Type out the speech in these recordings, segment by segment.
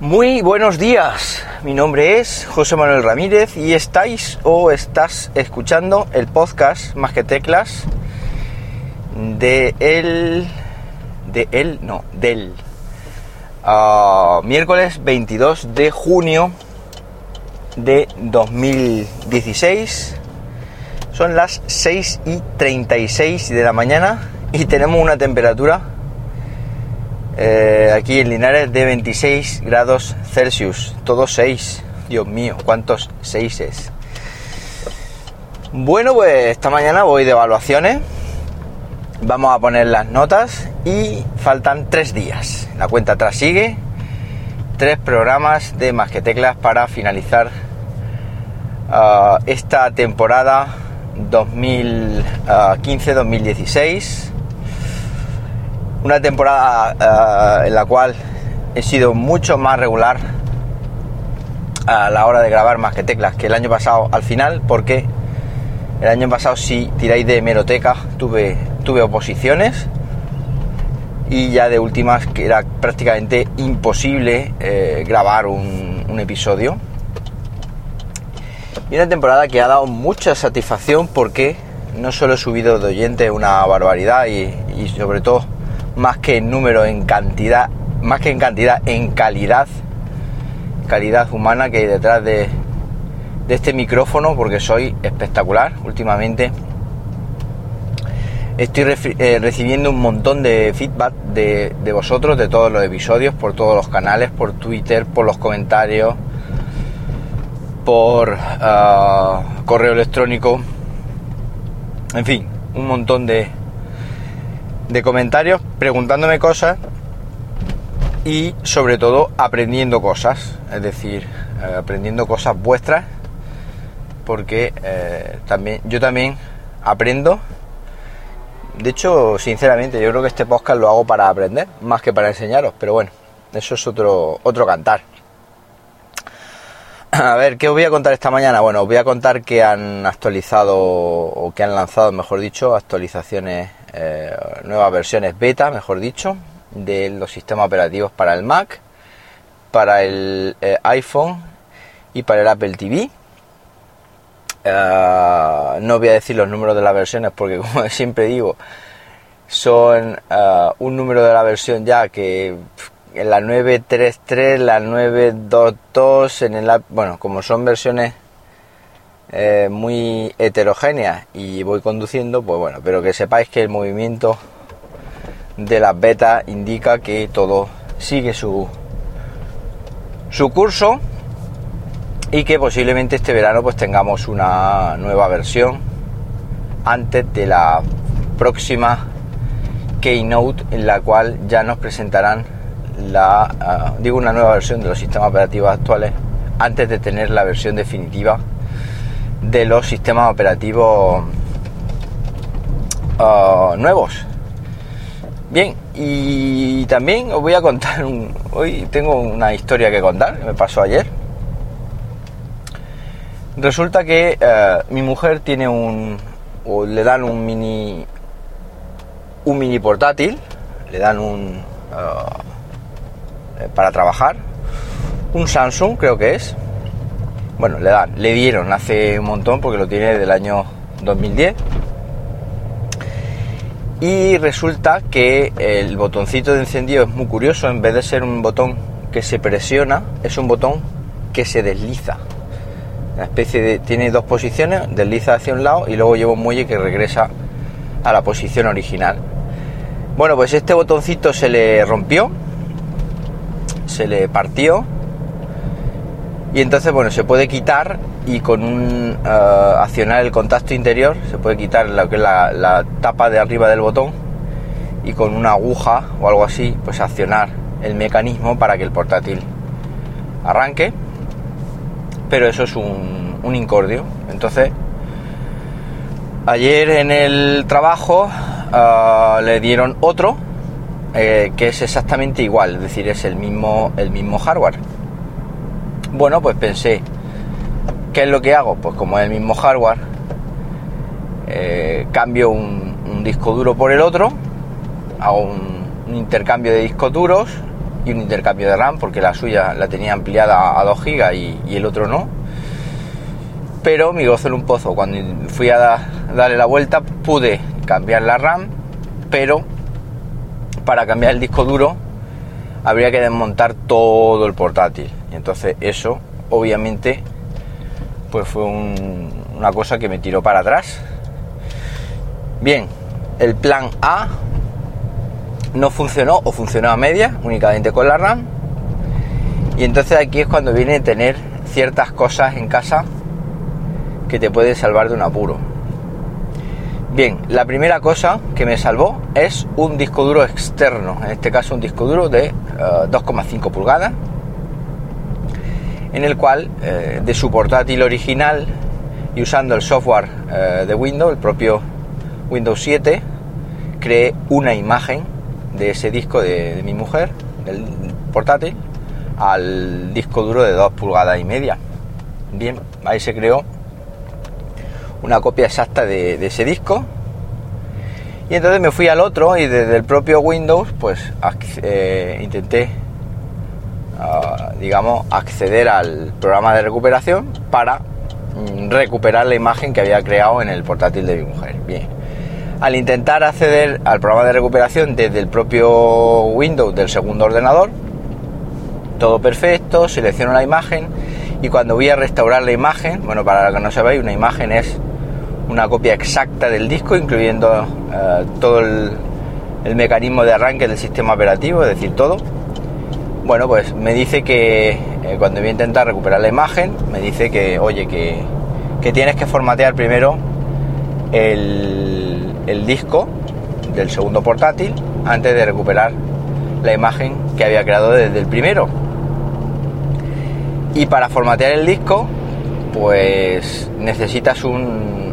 Muy buenos días, mi nombre es José Manuel Ramírez y estás escuchando el podcast Más que Teclas del miércoles 22 de junio de 2016. Son las 6:36 de la mañana y tenemos una temperatura aquí en Linares de 26 grados Celsius, todo 6, Dios mío, cuántos 6. Bueno, pues esta mañana voy de evaluaciones, vamos a poner las notas y faltan 3 días, la cuenta atrás sigue, 3 programas de Más que Teclas para finalizar esta temporada 2015-2016. Una temporada en la cual he sido mucho más regular a la hora de grabar Más que Teclas que el año pasado al final, porque el año pasado, si tiráis de hemeroteca, tuve oposiciones y ya de últimas que era prácticamente imposible grabar un episodio. Y una temporada que ha dado mucha satisfacción porque no solo he subido de oyentes una barbaridad y sobre todo más que en número, en cantidad, más que en cantidad, en calidad humana que hay detrás de este micrófono, porque soy espectacular. Últimamente estoy recibiendo un montón de feedback de vosotros, de todos los episodios, por todos los canales, por Twitter, por los comentarios, por correo electrónico, en fin, un montón de comentarios preguntándome cosas y sobre todo aprendiendo cosas, es decir, aprendiendo cosas vuestras, porque yo también aprendo. De hecho, sinceramente, yo creo que este podcast lo hago para aprender más que para enseñaros, pero bueno, eso es otro cantar. A ver, ¿qué os voy a contar esta mañana? Bueno, os voy a contar que han actualizado, o que han lanzado, mejor dicho, actualizaciones, nuevas versiones beta, mejor dicho, de los sistemas operativos para el Mac, para el iPhone y para el Apple TV. No voy a decir los números de las versiones porque, como siempre digo, son un número de la versión ya que en la 9.3.3, la 9.2.2, bueno, como son versiones muy heterogéneas y voy conduciendo, pues bueno, pero que sepáis que el movimiento de las betas indica que todo sigue su curso y que posiblemente este verano pues tengamos una nueva versión antes de la próxima Keynote, en la cual ya nos presentarán una nueva versión de los sistemas operativos actuales antes de tener la versión definitiva de los sistemas operativos nuevos. Bien, y también os voy a contar hoy tengo una historia que contar que me pasó ayer. Resulta que mi mujer tiene le dan un mini portátil, le dan para trabajar, un Samsung creo que es. Bueno, le dieron hace un montón porque lo tiene del año 2010. Y resulta que el botoncito de encendido es muy curioso. En vez de ser un botón que se presiona, es un botón que se desliza. Tiene 2 posiciones, desliza hacia un lado y luego lleva un muelle que regresa a la posición original. Bueno, pues este botoncito se le rompió, se le partió. Y entonces, bueno, se puede quitar y con accionar el contacto interior se puede quitar lo que es la tapa de arriba del botón y con una aguja o algo así, pues accionar el mecanismo para que el portátil arranque. Pero eso es un incordio. Entonces, ayer en el trabajo le dieron otro que es exactamente igual, es decir, es el mismo hardware. Bueno, pues pensé, ¿qué es lo que hago? Pues como es el mismo hardware, cambio un disco duro por el otro, hago un intercambio de discos duros y un intercambio de RAM, porque la suya la tenía ampliada a 2 GB y el otro no. Pero mi gozo en un pozo, cuando fui a darle la vuelta pude cambiar la RAM, pero para cambiar el disco duro habría que desmontar todo el portátil, y entonces eso obviamente pues fue una cosa que me tiró para atrás. Bien, el plan A no funcionó, o funcionó a medias, únicamente con la RAM, y entonces aquí es cuando viene tener ciertas cosas en casa que te pueden salvar de un apuro. Bien, la primera cosa que me salvó es un disco duro externo, en este caso un disco duro de 2,5 pulgadas, en el cual de su portátil original y usando el software de Windows, el propio Windows 7, creé una imagen de ese disco de mi mujer, del portátil, al disco duro de 2,5 pulgadas. Bien, ahí se creó una copia exacta de ese disco, y entonces me fui al otro y desde el propio Windows pues intenté acceder al programa de recuperación para recuperar la imagen que había creado en el portátil de mi mujer. Bien, al intentar acceder al programa de recuperación desde el propio Windows del segundo ordenador, todo perfecto, selecciono la imagen, y cuando voy a restaurar la imagen, bueno, para los que no sabéis, una imagen es una copia exacta del disco, incluyendo todo el mecanismo de arranque del sistema operativo, es decir, todo. Bueno, pues me dice que cuando voy a intentar recuperar la imagen, me dice que, oye, que tienes que formatear primero el disco del segundo portátil antes de recuperar la imagen que había creado desde el primero. Y para formatear el disco pues necesitas un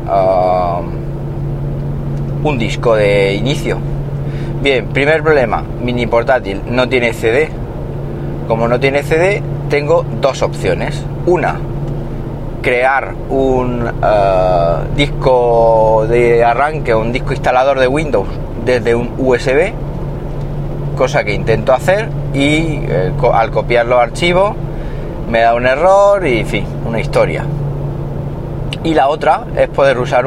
disco de inicio. Bien, primer problema, mini portátil no tiene CD. Como no tiene CD, tengo dos opciones. Una, crear un disco de arranque o un disco instalador de Windows desde un USB, cosa que intento hacer, y al copiar los archivos me da un error y, en fin, una historia. Y la otra es poder usar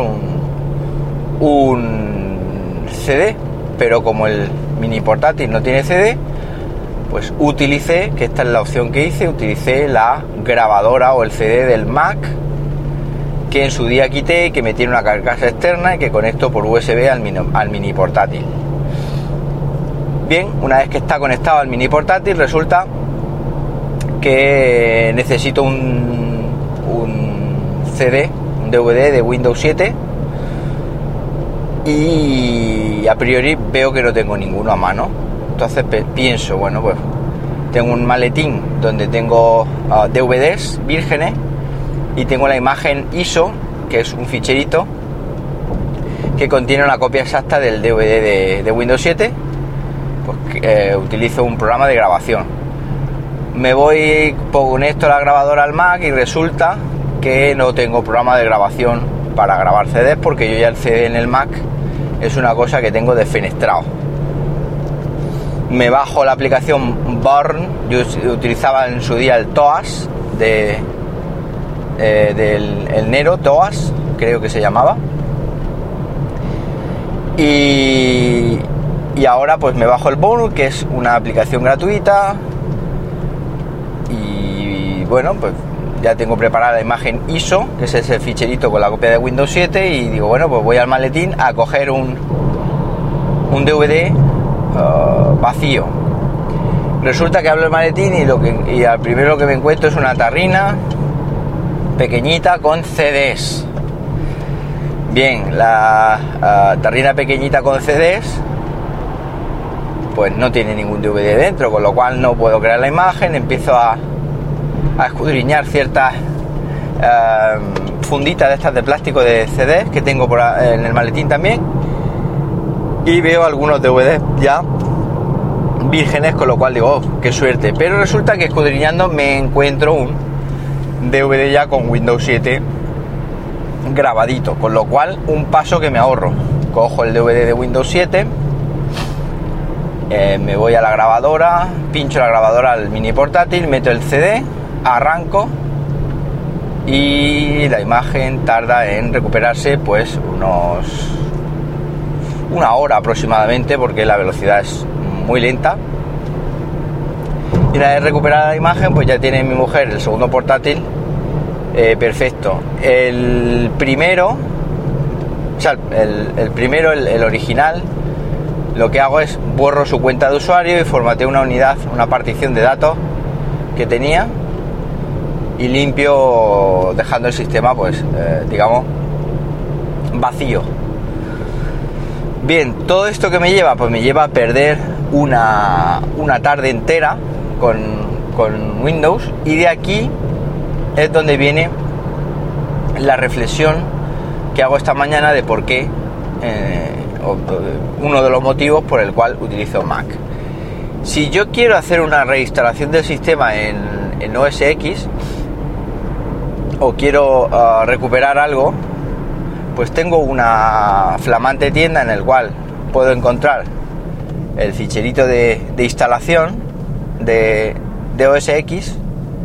un CD, pero como el mini portátil no tiene CD, pues utilicé, que esta es la opción que hice, utilicé la grabadora o el CD del Mac, que en su día quité, que me tiene una carcasa externa y que conecto por USB al mini portátil. Bien, una vez que está conectado al mini portátil, resulta que necesito un CD, un DVD de Windows 7, y a priori veo que no tengo ninguno a mano. Entonces pienso, bueno, pues tengo un maletín donde tengo DVDs vírgenes y tengo la imagen ISO, que es un ficherito que contiene una copia exacta del DVD de Windows 7. Pues utilizo un programa de grabación. Me voy, conecto la grabadora al Mac y resulta que no tengo programa de grabación para grabar CDs, porque yo ya el CD en el Mac es una cosa que tengo defenestrado. Me bajo la aplicación Born, yo utilizaba en su día el TOAS del Nero, TOAS creo que se llamaba, y ahora pues me bajo el Born, que es una aplicación gratuita, y bueno, pues ya tengo preparada la imagen ISO, que es ese ficherito con la copia de Windows 7, y digo, bueno, pues voy al maletín a coger un DVD vacío. Resulta que abro el maletín y al primero lo que me encuentro es una tarrina pequeñita con CDs. Bien, la tarrina pequeñita con CDs pues no tiene ningún DVD dentro, con lo cual no puedo crear la imagen. Empiezo a escudriñar ciertas funditas de estas de plástico de CDs que tengo en el maletín también, y veo algunos DVDs ya vírgenes, con lo cual digo, oh, qué suerte. Pero resulta que escudriñando me encuentro un DVD ya con Windows 7 grabadito, con lo cual un paso que me ahorro. Cojo el DVD de Windows 7, Me voy a la grabadora, pincho la grabadora al mini portátil, meto el CD, arranco y la imagen tarda en recuperarse pues una hora aproximadamente, porque la velocidad es muy lenta. Y una vez recuperada la imagen, pues ya tiene mi mujer el segundo portátil perfecto. El primero, o sea, el original, lo que hago es borro su cuenta de usuario y formateo una unidad, una partición de datos que tenía, y limpio, dejando el sistema pues digamos vacío. Bien, todo esto que me lleva, pues me lleva a perder una tarde entera con Windows, y de aquí es donde viene la reflexión que hago esta mañana de por qué, uno de los motivos por el cual utilizo Mac. Si yo quiero hacer una reinstalación del sistema en OS X, o quiero recuperar algo, pues tengo una flamante tienda en el cual puedo encontrar el ficherito de instalación de OS X,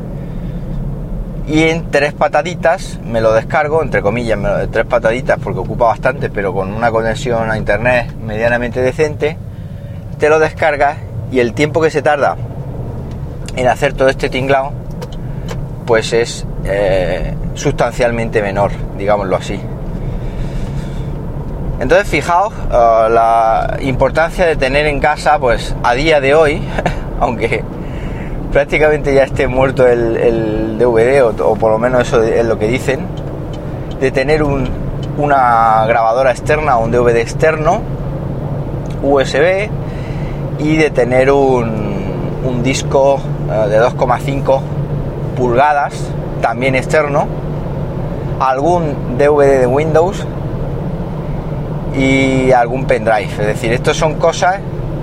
y en 3 pataditas me lo descargo, entre comillas, 3 pataditas porque ocupa bastante, pero con una conexión a internet medianamente decente, te lo descargas, y el tiempo que se tarda en hacer todo este tinglado pues es sustancialmente menor, digámoslo así. Entonces fijaos la importancia de tener en casa, pues a día de hoy, aunque prácticamente ya esté muerto el DVD, o por lo menos eso es lo que dicen, de tener una grabadora externa o un DVD externo USB, y de tener un disco de 2,5 pulgadas también externo, algún DVD de Windows y algún pendrive. Es decir, estos son cosas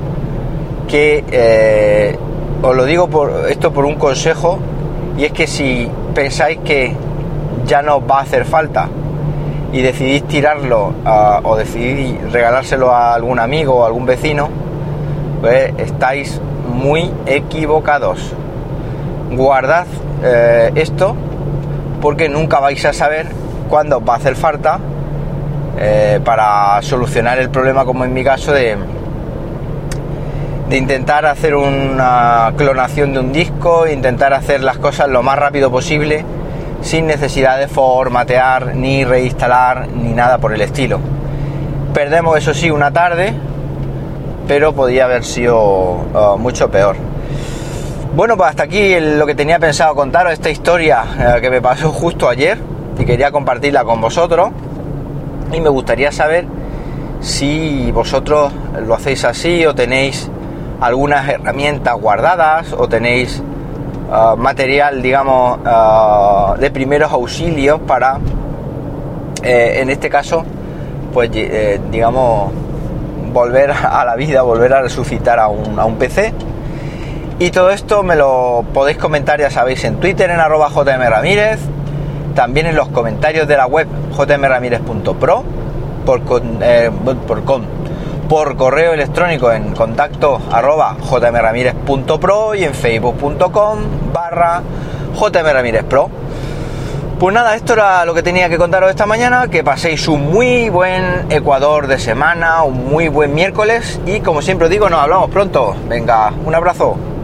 que os lo digo por un consejo, y es que si pensáis que ya no os va a hacer falta y decidís tirarlo o decidís regalárselo a algún amigo o algún vecino, pues estáis muy equivocados. Guardad esto, porque nunca vais a saber cuándo os va a hacer falta para solucionar el problema, como en mi caso de intentar hacer una clonación de un disco, intentar hacer las cosas lo más rápido posible sin necesidad de formatear ni reinstalar ni nada por el estilo. Perdemos, eso sí, una tarde, pero podría haber sido mucho peor. Bueno, pues hasta aquí lo que tenía pensado contaros, esta historia que me pasó justo ayer, y quería compartirla con vosotros, y me gustaría saber si vosotros lo hacéis así, o tenéis algunas herramientas guardadas, o tenéis material, digamos, de primeros auxilios para, en este caso, pues digamos, volver a la vida, volver a resucitar a un PC. Y todo esto me lo podéis comentar, ya sabéis, en Twitter en @jmramirez, también en los comentarios de la web jmramirez.pro, por correo electrónico en contacto @jmramirez.pro, y en facebook.com/jmramirezpro. Pues nada, esto era lo que tenía que contaros esta mañana. Que paséis un muy buen Ecuador de semana, un muy buen miércoles, y como siempre os digo, nos hablamos pronto. Venga, un abrazo.